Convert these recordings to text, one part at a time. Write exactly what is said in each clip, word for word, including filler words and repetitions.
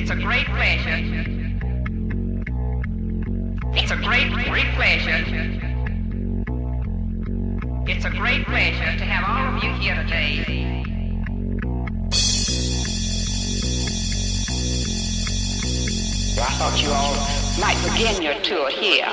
It's a great pleasure. It's a great, great pleasure. It's a great pleasure to have all of you here today. I thought you all might begin your tour here.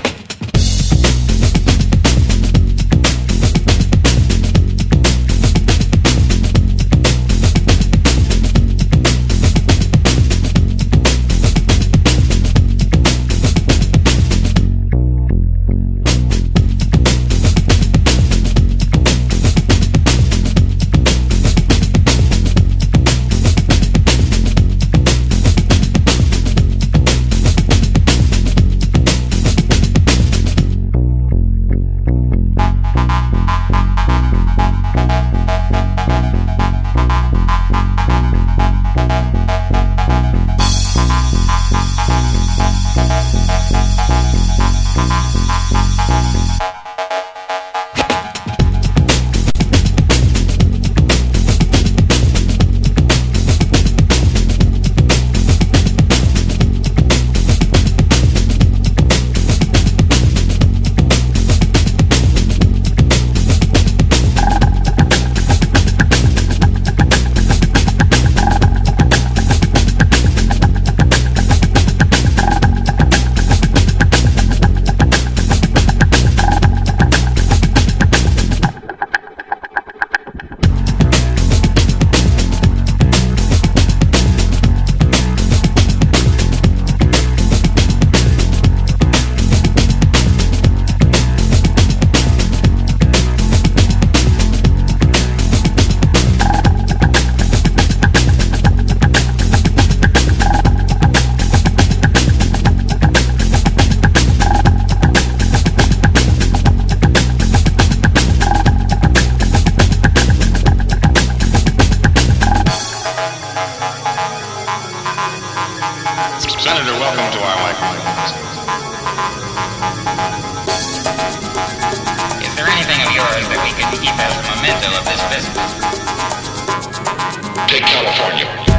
Senator, welcome to our microphone. Is there anything of yours that we could keep as a memento of this visit? Take California.